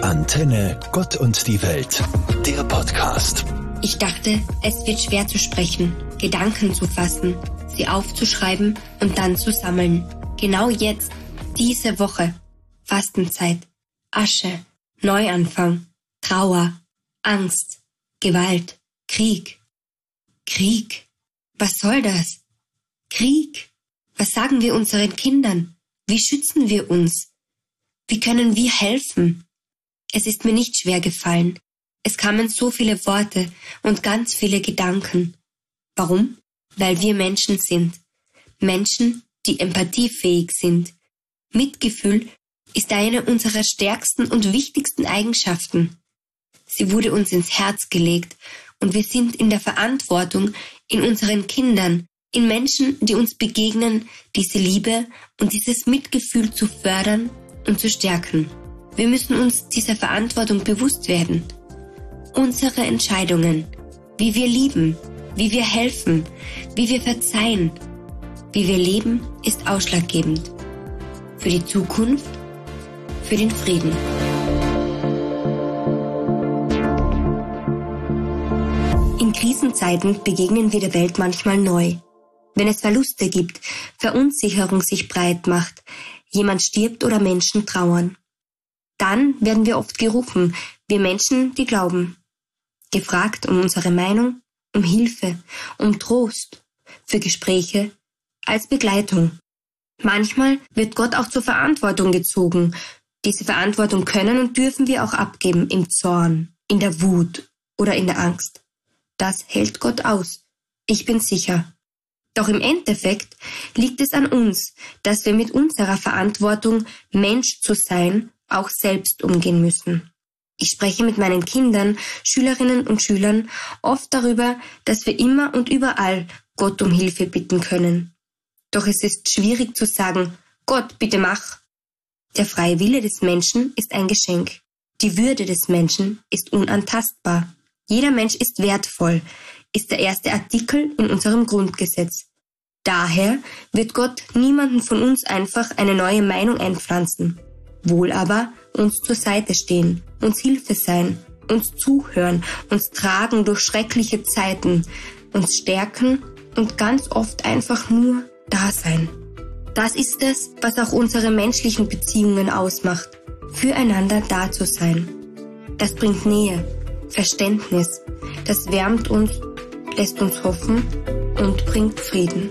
Antenne Gott und die Welt, der Podcast. Ich dachte, es wird schwer zu sprechen, Gedanken zu fassen, sie aufzuschreiben und dann zu sammeln. Genau jetzt, diese Woche. Fastenzeit, Asche, Neuanfang, Trauer, Angst, Gewalt, Krieg. Krieg. Was soll das? Krieg. Was sagen wir unseren Kindern? Wie schützen wir uns? Wie können wir helfen? Es ist mir nicht schwer gefallen. Es kamen so viele Worte und ganz viele Gedanken. Warum? Weil wir Menschen sind. Menschen, die empathiefähig sind. Mitgefühl ist eine unserer stärksten und wichtigsten Eigenschaften. Sie wurde uns ins Herz gelegt und wir sind in der Verantwortung, in unseren Kindern, in Menschen, die uns begegnen, diese Liebe und dieses Mitgefühl zu fördern und zu stärken. Wir müssen uns dieser Verantwortung bewusst werden. Unsere Entscheidungen, wie wir lieben, wie wir helfen, wie wir verzeihen, wie wir leben, ist ausschlaggebend. Für die Zukunft, für den Frieden. In Krisenzeiten begegnen wir der Welt manchmal neu. Wenn es Verluste gibt, Verunsicherung sich breit macht, jemand stirbt oder Menschen trauern. Dann werden wir oft gerufen, wir Menschen, die glauben. Gefragt um unsere Meinung, um Hilfe, um Trost, für Gespräche, als Begleitung. Manchmal wird Gott auch zur Verantwortung gezogen. Diese Verantwortung können und dürfen wir auch abgeben im Zorn, in der Wut oder in der Angst. Das hält Gott aus. Ich bin sicher. Doch im Endeffekt liegt es an uns, dass wir mit unserer Verantwortung, Mensch zu sein, auch selbst umgehen müssen. Ich spreche mit meinen Kindern, Schülerinnen und Schülern oft darüber, dass wir immer und überall Gott um Hilfe bitten können. Doch es ist schwierig zu sagen, Gott, bitte mach. Der freie Wille des Menschen ist ein Geschenk. Die Würde des Menschen ist unantastbar. Jeder Mensch ist wertvoll, ist der erste Artikel in unserem Grundgesetz. Daher wird Gott niemanden von uns einfach eine neue Meinung einpflanzen. Wohl aber uns zur Seite stehen, uns Hilfe sein, uns zuhören, uns tragen durch schreckliche Zeiten, uns stärken und ganz oft einfach nur da sein. Das ist es, was auch unsere menschlichen Beziehungen ausmacht, füreinander da zu sein. Das bringt Nähe, Verständnis, das wärmt uns, lässt uns hoffen und bringt Frieden.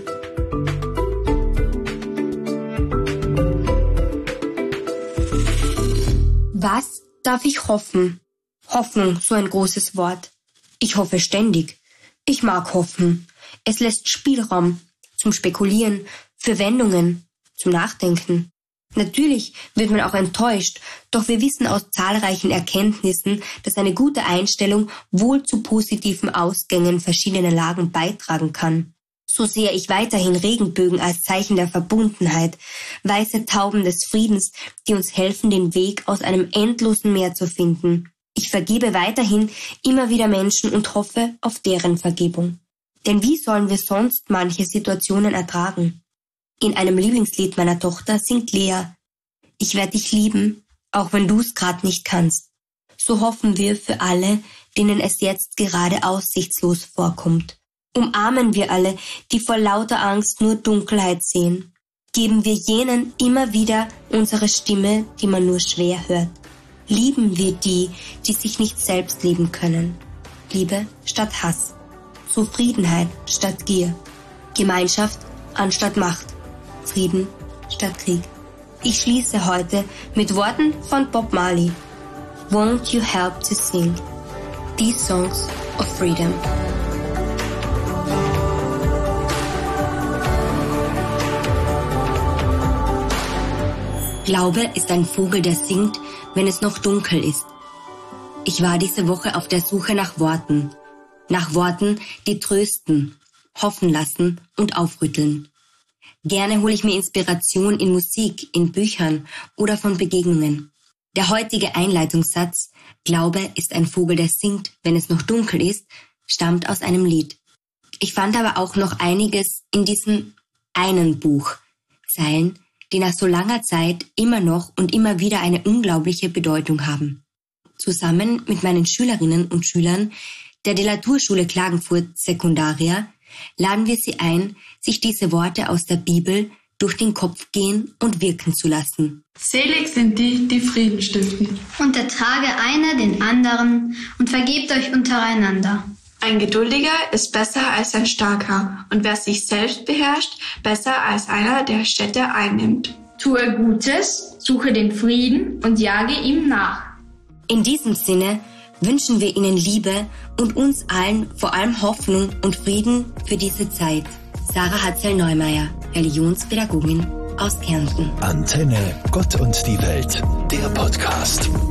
Was darf ich hoffen? Hoffnung, so ein großes Wort. Ich hoffe ständig. Ich mag hoffen. Es lässt Spielraum zum Spekulieren, für Wendungen, zum Nachdenken. Natürlich wird man auch enttäuscht, doch wir wissen aus zahlreichen Erkenntnissen, dass eine gute Einstellung wohl zu positiven Ausgängen verschiedener Lagen beitragen kann. So sehe ich weiterhin Regenbögen als Zeichen der Verbundenheit, weiße Tauben des Friedens, die uns helfen, den Weg aus einem endlosen Meer zu finden. Ich vergebe weiterhin immer wieder Menschen und hoffe auf deren Vergebung. Denn wie sollen wir sonst manche Situationen ertragen? In einem Lieblingslied meiner Tochter singt Lea: Ich werde dich lieben, auch wenn du's grad nicht kannst. So hoffen wir für alle, denen es jetzt gerade aussichtslos vorkommt. Umarmen wir alle, die vor lauter Angst nur Dunkelheit sehen. Geben wir jenen immer wieder unsere Stimme, die man nur schwer hört. Lieben wir die, die sich nicht selbst lieben können. Liebe statt Hass. Zufriedenheit statt Gier. Gemeinschaft anstatt Macht. Frieden statt Krieg. Ich schließe heute mit Worten von Bob Marley. Won't you help to sing these songs of freedom? Glaube ist ein Vogel, der singt, wenn es noch dunkel ist. Ich war diese Woche auf der Suche nach Worten, die trösten, hoffen lassen und aufrütteln. Gerne hole ich mir Inspiration in Musik, in Büchern oder von Begegnungen. Der heutige Einleitungssatz, Glaube ist ein Vogel, der singt, wenn es noch dunkel ist, stammt aus einem Lied. Ich fand aber auch noch einiges in diesem einen Buch, Zeilen, die nach so langer Zeit immer noch und immer wieder eine unglaubliche Bedeutung haben. Zusammen mit meinen Schülerinnen und Schülern der Delatur-Schule Klagenfurt Sekundaria laden wir Sie ein, sich diese Worte aus der Bibel durch den Kopf gehen und wirken zu lassen. Selig sind die, die Frieden stiften. Und ertrage einer den anderen und vergebt euch untereinander. Ein Geduldiger ist besser als ein Starker und wer sich selbst beherrscht, besser als einer, der Städte einnimmt. Tue Gutes, suche den Frieden und jage ihm nach. In diesem Sinne wünschen wir Ihnen Liebe und uns allen vor allem Hoffnung und Frieden für diese Zeit. Sarah Hatzel-Neumeier, Religionspädagogin aus Kärnten. Antenne Gott und die Welt, der Podcast.